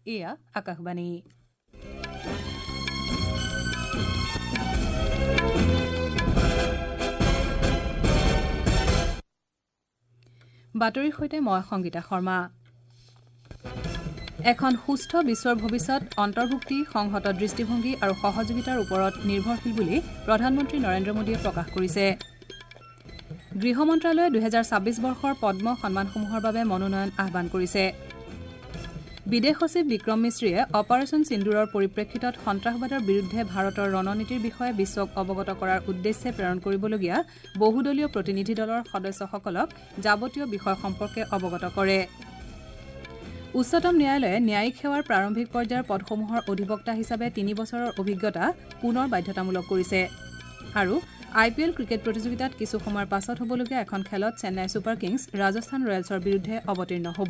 এয়া আকাশবাণী বাতৰিৰ সৈতে মই সংগীতা শৰ্মা এখন সুস্থ বিশ্বৰ ভৱিষ্যত অন্তৰ্ভুক্তি সংহত দৃষ্টিভংগী আৰু সহযোগিতাৰ ওপৰত নিৰ্ভৰশীল বুলি প্ৰধানমন্ত্ৰী নৰেন্দ্ৰ মোদীয়ে প্ৰকাশ কৰিছে গৃহ মন্ত্ৰালয়ে 2026 বৰ্ষৰ পদ্ম সন্মানসমূহৰ বাবে মনোনয়ন আহ্বান কৰিছে বিদেশ সচিব বিক্ৰম মিশ্ৰীয়ে অপাৰেচন সিন্দুৰৰ পৰিপ্ৰেক্ষিতত সন্ত্ৰাসবাদৰ বিৰুদ্ধে ভাৰতৰ ৰণনীতিৰ বিষয়ে বিশ্বক অৱগত কৰাৰ উদ্দেশ্যে প্ৰেৰণ কৰিবলগীয়া বহুদলীয় প্ৰতিনিধি দলৰ সদস্যসকলক যাৱতীয় বিষয় সম্পৰ্কে অৱগত কৰে উচ্চতম ন্যায়ালয়ে ন্যায়িক সেৱাৰ প্ৰাৰম্ভিক পৰ্যায়ৰ পদসমূহৰ অধিবক্তা হিচাপে 3 বছৰৰ অভিজ্ঞতা পুনৰ বাধ্যতামূলক কৰিছে আৰু IPL ক্ৰিকেট প্ৰতিযোগিতাত কিছু সময়ৰ পাছত হ'বলগীয়া এখন খেলত চেন্নাই ছুপাৰ কিংছ ৰাজস্থান ৰয়েলছৰ বিৰুদ্ধে অৱতীৰ্ণ হ'ব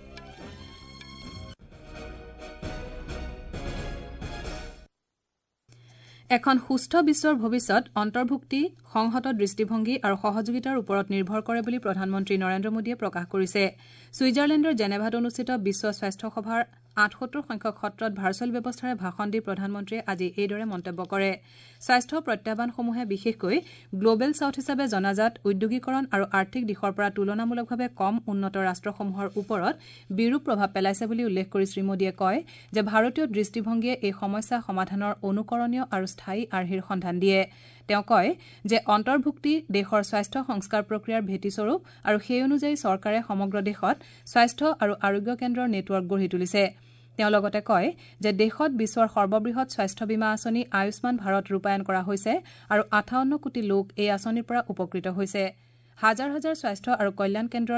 এখন সুস্থ বিশ্বৰ ভৱিষ্যত অন্তৰ্ভুক্তি সংহত দৃষ্টিভংগী আৰু সহযোগিতাৰ ওপৰত নিৰ্ভৰ কৰে বুলি প্ৰধানমন্ত্ৰী নৰেন্দ্ৰ মোদীয়ে প্ৰকাশ কৰিছে ছুইজাৰলেণ্ডৰ জেনেভাত অনুষ্ঠিত বিশ্ব স্বাস্থ্য সভাৰ ৭৮ সংখ্যক সত্ৰত ভাৰ্চুৱেল ব্যৱস্থাৰে ভাষণ দি প্ৰধানমন্ত্ৰীয়ে আজি এইদৰে মন্তব্য কৰে স্বাস্থ্য প্ৰত্যাহ্বানসমূহে বিশেষকৈ গ্লোবেল সাউথ হিচাপে জনাজাত উদ্যোগীকৰণ আৰু আৰ্থিক দিশৰ পৰা তুলনামূলকভাৱে কম উন্নত ৰাষ্ট্ৰসমূহৰ ওপৰত বিৰূপ প্ৰভাৱ পেলাইছে বুলি উল্লেখ কৰি শ্ৰীমোদীয়ে কয় যে ভাৰতীয় দৃষ্টিভংগীয়ে এই সমস্যা সমাধানৰ অনুকৰণীয় আৰু স্থায়ী আৰ্হিৰ সন্ধান দিয়ে তেওঁ কয় যে অন্তৰ্ভুক্তি দেশৰ স্বাস্থ্য সংস্কাৰ প্ৰক্ৰিয়াৰ ভেটিস্বৰূপ আৰু সেই অনুযায়ী চৰকাৰে সমগ্ৰ দেশত স্বাস্থ্য আৰু আৰোগ্য কেন্দ্ৰৰ নেটৱৰ্ক গঢ়ি তুলিছে তেওঁ লগতে কয় যে দেশত বিশ্বৰ সৰ্ববৃহৎ স্বাস্থ্য বীমা আঁচনি আয়ুষ্মান ভাৰত ৰূপায়ণ কৰা হৈছে আৰু 58 কোটি লোক এই আঁচনিৰ পৰা উপকৃত হৈছে হাজাৰ হাজাৰ স্বাস্থ্য আৰু কল্যাণ কেন্দ্ৰৰ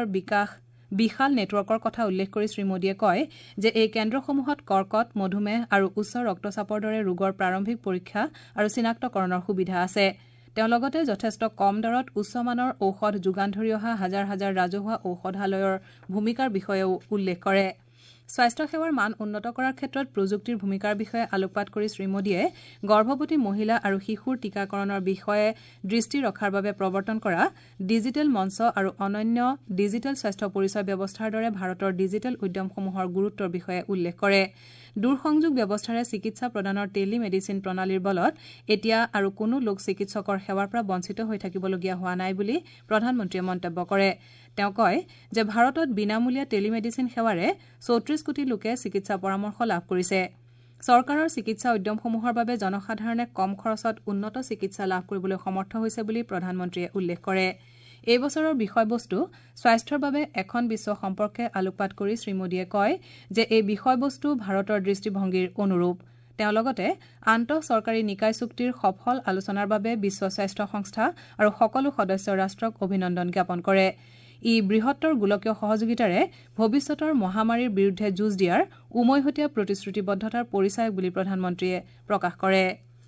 বিশাল নেটৱৰ্কৰ কথা উল্লেখ কৰি শ্ৰীমোদীয়ে কয় যে এই কেন্দ্ৰসমূহত কৰ্কট মধুমেহ আৰু উচ্চ ৰক্তচাপৰ দৰে ৰোগৰ প্ৰাৰম্ভিক পৰীক্ষা আৰু চিনাক্তকৰণৰ সুবিধা আছে তেওঁ লগতে যথেষ্ট কম দৰত উচ্চমানৰ ঔষধ যোগান ধৰি অহা হাজাৰ হাজাৰ ৰাজহুৱা ঔষধালয়ৰ ভূমিকাৰ বিষয়েও উল্লেখ কৰে স্বাস্থ্য সেৱাৰ মান উন্নত কৰাৰ ক্ষেত্ৰত প্ৰযুক্তিৰ ভূমিকাৰ বিষয়ে আলোকপাত কৰি শ্ৰীমোদীয়ে গৰ্ভৱতী মহিলা আৰু শিশুৰ টীকাকৰণৰ বিষয়ে দৃষ্টি ৰখাৰ বাবে প্ৰৱৰ্তন কৰা ডিজিটেল মঞ্চ আৰু অনন্য ডিজিটেল স্বাস্থ্য পৰিচয় ব্যৱস্থাৰ দৰে ভাৰতৰ ডিজিটেল উদ্যমসমূহৰ গুৰুত্বৰ বিষয়ে উল্লেখ কৰে দূৰসংযোগ ব্যৱস্থাৰে চিকিৎসা প্ৰদানৰ টেলিমেডিচিন প্ৰণালীৰ বলত এতিয়া আৰু কোনো লোক চিকিৎসকৰ সেৱাৰ পৰা বঞ্চিত হৈ থাকিবলগীয়া হোৱা নাই বুলি প্ৰধানমন্ত্ৰীয়ে মন্তব্য কৰে তেওঁ কয় যে ভাৰতত বিনামূলীয়া টেলিমেডিচিন সেৱাৰে ৩৪ কোটি লোকে চিকিৎসা পৰামৰ্শ লাভ কৰিছে চৰকাৰৰ চিকিৎসা উদ্যমসমূহৰ বাবে জনসাধাৰণে কম খৰচত উন্নত চিকিৎসা লাভ কৰিবলৈ সমৰ্থ হৈছে বুলি প্ৰধানমন্ত্ৰীয়ে উল্লেখ কৰে এই বছৰৰ বিষয়বস্তু স্বাস্থ্যৰ বাবে এখন বিশ্ব সম্পৰ্কে আলোকপাত কৰি শ্ৰীমোদীয়ে কয় যে এই বিষয়বস্তু ভাৰতৰ দৃষ্টিভংগীৰ অনুৰূপ তেওঁ লগতে আন্তঃ চৰকাৰী নিকায় চুক্তিৰ সফল আলোচনাৰ বাবে বিশ্ব স্বাস্থ্য সংস্থা আৰু সকলো সদস্য ৰাষ্ট্ৰক অভিনন্দন জ্ঞাপন কৰে ই বৃহত্তৰ গোলকীয় সহযোগিতাৰে ভৱিষ্যতৰ মহামাৰীৰ বিৰুদ্ধে যুঁজ দিয়াৰ উমৈহতীয়া প্ৰতিশ্ৰুতিবদ্ধতাৰ পৰিচায়ক বুলি প্ৰধানমন্ত্ৰীয়ে প্ৰকাশ কৰে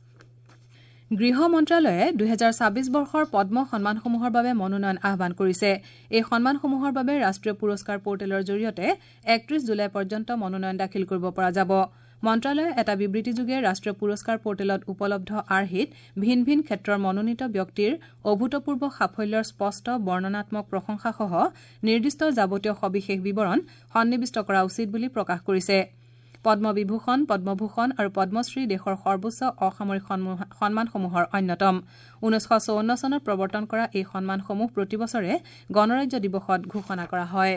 গৃহ মন্ত্ৰালয়ে 2026 বৰ্ষৰ পদ্ম সন্মানসমূহৰ বাবে মনোনয়ন আহ্বান কৰিছে এই সন্মানসমূহৰ বাবে ৰাষ্ট্ৰীয় পুৰস্কাৰ পৰ্টেলৰ জৰিয়তে 31 জুলাই পৰ্যন্ত মনোনয়ন দাখিল কৰিব পৰা যাব মন্ত্ৰালয়ে এটা বিবৃতিযোগে ৰাষ্ট্ৰীয় পুৰস্কাৰ পৰ্টেলত উপলব্ধ আৰ্হিত ভিন ভিন ক্ষেত্ৰৰ মনোনীত ব্যক্তিৰ অভূতপূৰ্ব সাফল্যৰ স্পষ্ট বৰ্ণনাত্মক প্ৰশংসাসহ নিৰ্দিষ্ট যাৱতীয় সবিশেষ বিৱৰণ সন্নিৱিষ্ট কৰা উচিত বুলি প্ৰকাশ কৰিছে পদ্মবিভূষণ পদ্মভূষণ আৰু পদ্মশ্ৰী দেশৰ সৰ্বোচ্চ অসামৰিক সন্মানসমূহৰ অন্যতম 1954 চনত প্ৰৱৰ্তন কৰা এই সন্মানসমূহ প্ৰতিবছৰে গণৰাজ্য দিৱসত ঘোষণা কৰা হয়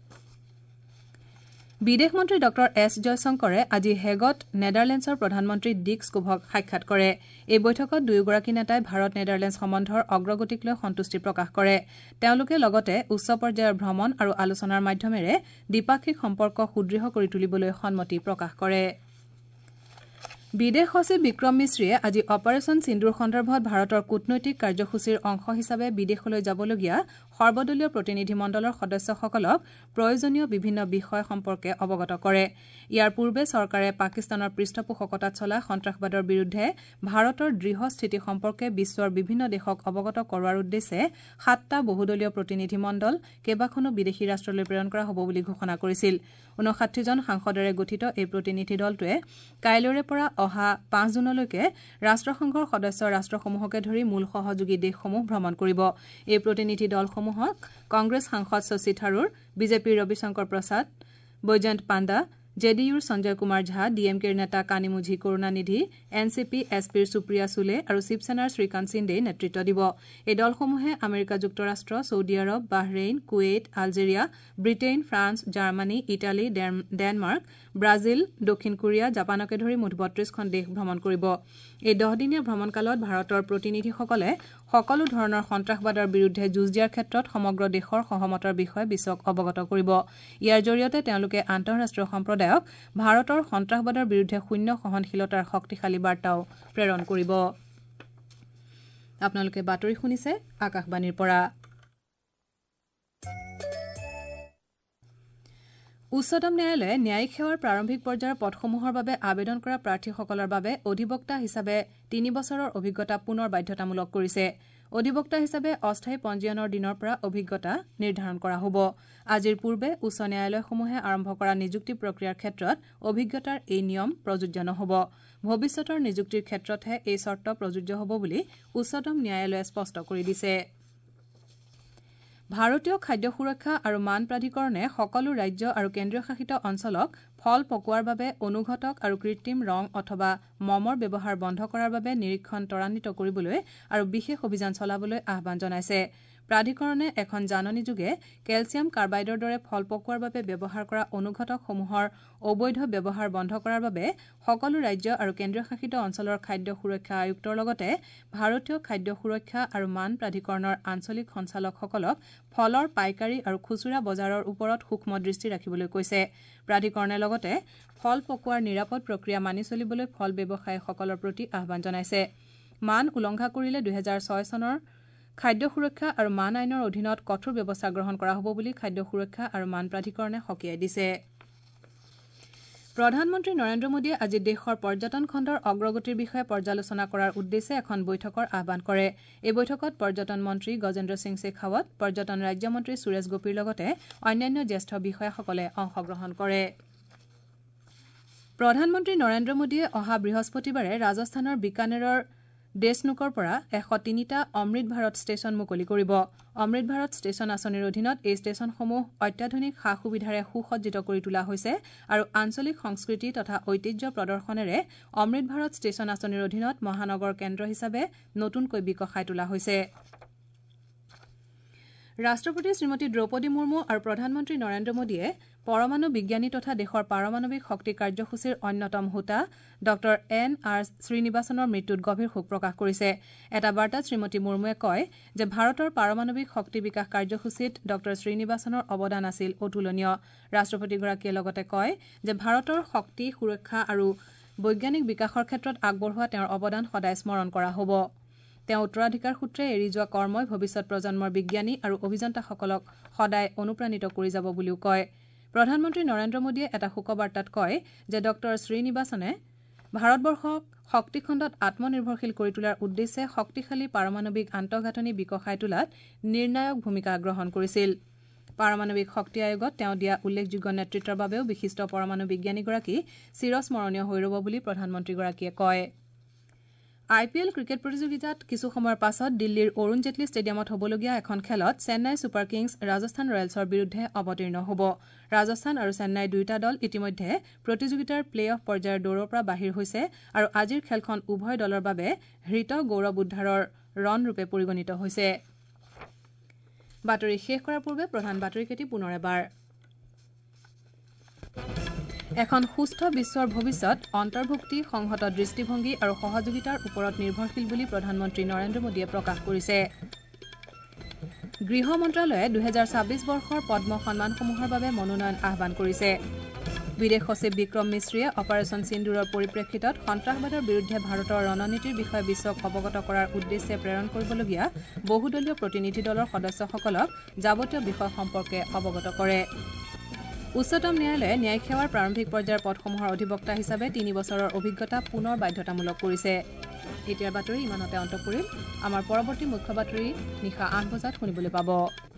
বিদেশ মন্ত্ৰী ডক্টৰ এছ জয়শংকৰে আজি হেগত নেডাৰলেণ্ডছৰ প্ৰধানমন্ত্ৰী ডিক স্কুভক সাক্ষাৎ কৰে এই বৈঠকত দুয়োগৰাকী নেতাই ভাৰত নেডাৰলেণ্ডছ সম্বন্ধৰ অগ্ৰগতিক লৈ সন্তুষ্টি প্ৰকাশ কৰে তেওঁলোকে লগতে উচ্চ পৰ্যায়ৰ ভ্ৰমণ আৰু আলোচনাৰ মাধ্যমেৰে দ্বিপাক্ষিক সম্পৰ্ক সুদৃঢ় কৰি তুলিবলৈ সন্মতি প্ৰকাশ কৰে বিদেশ সচিব বিক্ৰম মিশ্ৰীয়ে আজি অপাৰেচন সিন্দুৰ সন্দৰ্ভত ভাৰতৰ কূটনৈতিক কাৰ্যসূচীৰ অংশ হিচাপে বিদেশলৈ যাবলগীয়া সৰ্বদলীয় প্ৰতিনিধি মণ্ডলৰ সদস্যসকলক প্ৰয়োজনীয় বিভিন্ন বিষয় সম্পৰ্কে অৱগত কৰে ইয়াৰ পূৰ্বে চৰকাৰে পাকিস্তানৰ পৃষ্ঠপোষকতাত চলা সন্ত্ৰাসবাদৰ বিৰুদ্ধে ভাৰতৰ দৃঢ় স্থিতি সম্পৰ্কে বিশ্বৰ বিভিন্ন দেশক অৱগত কৰোৱাৰ উদ্দেশ্যে 7টা বহুদলীয় প্ৰতিনিধি মণ্ডল কেইবাখনো বিদেশী ৰাষ্ট্ৰলৈ প্ৰেৰণ কৰা হ'ব বুলি ঘোষণা কৰিছিল 59 জন সাংসদৰে গঠিত এই প্ৰতিনিধি দলটোৱে কাইলৈৰে পৰা অহা 5 জুনলৈকে ৰাষ্ট্ৰসংঘৰ সদস্য ৰাষ্ট্ৰসমূহকে ধৰি মূল সহযোগী দেশসমূহ ভ্ৰমণ কৰিব এই প্ৰতিনিধি দলসমূহক কংগ্ৰেছ সাংসদ শশী থাৰুৰ বিজেপিৰ ৰবিশংকৰ প্ৰসাদ বৈজয়ন্ত পাণ্ডা জেডিইউৰ সঞ্জয় কুমাৰ ঝা, ডিএমকেৰ নেতা কানিমুঝি কৰুণানিধি, এনচিপি এছপিৰ সুপ্ৰিয়া সুলে আৰু শিৱসেনাৰ শ্ৰীকান্ত সিন্ধেই নেতৃত্ব দিব। এই দলসমূহে আমেৰিকা যুক্তৰাষ্ট্ৰ, Saudi Arab, Bahrain, Kuwait, Algeria, Britain, France, Germany, Italy, Denmark, Brazil, দক্ষিণ কোৰিয়া, জাপানকে ধৰি মুঠ ৩২খন দেশ ভ্ৰমণ কৰিব। এই 10দিনীয়া ভ্ৰমণকালত ভাৰতৰ প্ৰতিনিধিসকলে সকলো ধৰণৰ সন্ত্ৰাসবাদৰ বিৰুদ্ধে যুঁজ দিয়াৰ ক্ষেত্ৰত সমগ্ৰ দেশৰ সহমতৰ বিষয়ে বিশ্বক অৱগত কৰিব। ইয়াৰ জৰিয়তে তেওঁলোকে আন্তঃৰাষ্ট্ৰীয় সম্প্ৰদায়ক ভাৰতৰ সন্ত্ৰাসবাদৰ বিৰুদ্ধে শূন্য সহনশীলতাৰ শক্তিশালী বাৰ্তাও প্ৰেৰণ কৰিব। আপোনালোকে বাতৰি শুনিছে আকাশবাণীৰ পৰা। উচ্চতম ন্যায়ালয়ে ন্যায়িক সেৱাৰ প্ৰাৰম্ভিক পৰ্যায়ৰ পদসমূহৰ বাবে আবেদন কৰা প্ৰাৰ্থীসকলৰ বাবে অধিবক্তা হিচাপে 3 বছৰৰ অভিজ্ঞতা পুনৰ বাধ্যতামূলক কৰিছে। অধিবক্তা হিচাপে অস্থায়ী পঞ্জীয়নৰ দিনৰ পৰা অভিজ্ঞতা নিৰ্ধাৰণ কৰা হ'ব। আজিৰ পূৰ্বে উচ্চ ন্যায়ালয়সমূহে আৰম্ভ কৰা নিযুক্তি প্ৰক্ৰিয়াৰ ক্ষেত্ৰত অভিজ্ঞতাৰ এই নিয়ম প্ৰযোজ্য নহ'ব। ভৱিষ্যতৰ নিযুক্তিৰ ক্ষেত্ৰতহে এই চৰ্ত প্ৰযোজ্য হ'ব বুলি উচ্চতম ন্যায়ালয়ে স্পষ্ট কৰি দিছে। ভাৰতীয় খাদ্য সুৰক্ষা আৰু মান প্ৰাধিকৰণে সকলো ৰাজ্য আৰু কেন্দ্ৰীয় শাসিত অঞ্চলক ফল পকোৱাৰ বাবে অনুঘটক আৰু কৃত্ৰিম ৰং অথবা মমৰ ব্যৱহাৰ বন্ধ কৰাৰ বাবে নিৰীক্ষণ ত্বৰান্বিত কৰিবলৈ আৰু বিশেষ অভিযান চলাবলৈ আহ্বান জনাইছে। প্ৰাধিকৰণে এখন জাননীযোগে কেলছিয়াম কাৰ্বাইডৰ দৰে ফল পকোৱাৰ বাবে ব্যৱহাৰ কৰা অনুঘটকসমূহৰ অবৈধ ব্যৱহাৰ বন্ধ কৰাৰ বাবে সকলো ৰাজ্য আৰু কেন্দ্ৰীয় শাসিত অঞ্চলৰ খাদ্য সুৰক্ষা আয়ুক্তৰ লগতে ভাৰতীয় খাদ্য সুৰক্ষা আৰু মান প্ৰাধিকৰণৰ আঞ্চলিক সঞ্চালকসকলক ফলৰ পাইকাৰী আৰু খুচুৰা বজাৰৰ ওপৰত সূক্ষ্ম দৃষ্টি ৰাখিবলৈ কৈছে। প্ৰাধিকৰণে লগতে ফল পকোৱাৰ নিৰাপদ প্ৰক্ৰিয়া মানি চলিবলৈ ফল ব্যৱসায়ীসকলৰ প্ৰতি আহ্বান জনাইছে। মান উলংঘা কৰিলে 2006 চনৰ খাদ্য সুৰক্ষা আৰু মান আইনৰ অধীনত কঠোৰ ব্যৱস্থা গ্ৰহণ কৰা হ'ব বুলি খাদ্য সুৰক্ষা আৰু মান প্ৰাধিকৰণে সকীয়াই দিছে। প্ৰধানমন্ত্ৰী নৰেন্দ্ৰ মোদীয়ে আজি দেশৰ পৰ্যটন খণ্ডৰ অগ্ৰগতিৰ বিষয়ে পৰ্যালোচনা কৰাৰ উদ্দেশ্যে এখন বৈঠকৰ আহ্বান কৰে। এই বৈঠকত পৰ্যটন মন্ত্ৰী গজেন্দ্ৰ সিং শেখাৱত, পৰ্যটন ৰাজ্যমন্ত্ৰী সুৰেশ গোপীৰ লগতে অন্যান্য জ্যেষ্ঠ বিষয়াসকলে অংশগ্ৰহণ কৰে। প্ৰধানমন্ত্ৰী নৰেন্দ্ৰ মোদীয়ে অহা বৃহস্পতিবাৰে ৰাজস্থানৰ বিকানেৰৰ ডেছনুকৰ পৰা 103টা অমৃত ভাৰত ষ্টেচন মুকলি কৰিব। অমৃত ভাৰত ষ্টেচন আঁচনিৰ অধীনত এই ষ্টেচনসমূহ অত্যাধুনিক সা সুবিধাৰে সুসজ্জিত কৰি তোলা হৈছে আৰু আঞ্চলিক সংস্কৃতি তথা ঐতিহ্য প্ৰদৰ্শনেৰে অমৃত ভাৰত ষ্টেচন আঁচনিৰ অধীনত মহানগৰ কেন্দ্ৰ হিচাপে নতুনকৈ বিকশাই তোলা হৈছে। ৰাষ্ট্ৰপতি শ্ৰীমতী দ্ৰৌপদী মুৰ্মু আৰু প্ৰধানমন্ত্ৰী নৰেন্দ্ৰ মোদীয়ে পৰমাণু বিজ্ঞানী তথা দেশৰ পাৰমাণৱিক শক্তি কাৰ্যসূচীৰ অন্যতম হোতা ডঃ NR শ্ৰীনিবাসনৰ মৃত্যুত গভীৰ শোক প্ৰকাশ কৰিছে। এটা বাৰ্তাত শ্ৰীমতী মুৰ্মুৱে কয় যে ভাৰতৰ পাৰমাণৱিক শক্তি বিকাশ কাৰ্যসূচীত ডঃ শ্ৰীনিবাসনৰ অৱদান আছিল অতুলনীয়। ৰাষ্ট্ৰপতিগৰাকীয়ে লগতে কয় যে ভাৰতৰ শক্তি সুৰক্ষা আৰু বৈজ্ঞানিক বিকাশৰ ক্ষেত্ৰত আগবঢ়োৱা তেওঁৰ অৱদান সদায় স্মৰণ কৰা হ'ব। তেওঁ উত্তৰাধিকাৰ সূত্ৰে এৰি যোৱা কৰ্মই ভৱিষ্যৎ প্ৰজন্মৰ বিজ্ঞানী আৰু অভিযন্তাসকলক সদায় অনুপ্ৰাণিত কৰি যাব বুলিও কয়। প্ৰধানমন্ত্ৰী নৰেন্দ্ৰ মোদীয়ে এটা শোকবাৰ্তাত কয় যে ডঃ শ্ৰীনিবাসনে ভাৰতবৰ্ষক শক্তিখণ্ডত আত্মনিৰ্ভৰশীল কৰি তোলাৰ উদ্দেশ্যে শক্তিশালী পাৰমাণৱিক আন্তঃগাঁথনি বিকশাই তোলাত নিৰ্ণায়ক ভূমিকা গ্ৰহণ কৰিছিল। পাৰমাণৱিক শক্তি আয়োগত তেওঁ দিয়া উল্লেখযোগ্য নেতৃত্বৰ বাবেও বিশিষ্ট পৰমাণু বিজ্ঞানীগৰাকী চিৰস্মৰণীয় হৈ ৰ'ব বুলি প্ৰধানমন্ত্ৰীগৰাকীয়ে কয়। IPL ক্ৰিকেট প্ৰতিযোগিতাত কিছু সময়ৰ পাছত দিল্লীৰ অৰুণ জেটলী ষ্টেডিয়ামত হ'বলগীয়া এখন খেলত চেন্নাই ছুপাৰ কিংছ ৰাজস্থান ৰয়েলছৰ বিৰুদ্ধে অৱতীৰ্ণ হ'ব। ৰাজস্থান আৰু চেন্নাই দুয়োটা দল ইতিমধ্যে প্ৰতিযোগিতাৰ প্লে অফ পৰ্যায়ৰ দৌৰৰ পৰা বাহিৰ হৈছে আৰু আজিৰ খেলখন উভয় দলৰ বাবে হৃত গৌৰৱ উদ্ধাৰৰ ৰণৰূপে পৰিগণিত হৈছে। বাতৰি শেষ কৰাৰ পূৰ্বে প্ৰধান বাতৰিকেইটি পুনৰ এবাৰ। এখন সুস্থ বিশ্বৰ ভৱিষ্যৎ অন্তৰ্ভুক্তি, সংহত দৃষ্টিভংগী আৰু সহযোগিতাৰ ওপৰত নিৰ্ভৰশীল বুলি প্ৰধানমন্ত্ৰী নৰেন্দ্ৰ মোদীয়ে প্ৰকাশ কৰিছে। গৃহ মন্ত্ৰালয়ে 2026 বৰ্ষৰ পদ্ম সন্মানসমূহৰ বাবে মনোনয়ন আহ্বান কৰিছে। বিদেশ সচিব বিক্ৰম মিশ্ৰীয়ে অপাৰেচন সিন্দুৰৰ পৰিপ্ৰেক্ষিতত সন্ত্ৰাসবাদৰ বিৰুদ্ধে ভাৰতৰ ৰণনীতিৰ বিষয়ে বিশ্বক অৱগত কৰাৰ উদ্দেশ্যে প্ৰেৰণ কৰিবলগীয়া বহুদলীয় প্ৰতিনিধি দলৰ সদস্যসকলক যাৱতীয় বিষয় সম্পৰ্কে অৱগত কৰে। উচ্চতম ন্যায়ালয়ে ন্যায়িক সেৱাৰ প্ৰাৰম্ভিক পৰ্যায়ৰ পদসমূহৰ অধিবক্তা হিচাপে 3 বছৰৰ অভিজ্ঞতা পুনৰ বাধ্যতামূলক কৰিছে। এতিয়াৰ বাতৰি ইমানতে অন্ত পৰিল। আমাৰ পৰৱৰ্তী মুখ্য বাতৰি নিশা 8 বজাত শুনিবলৈ পাব।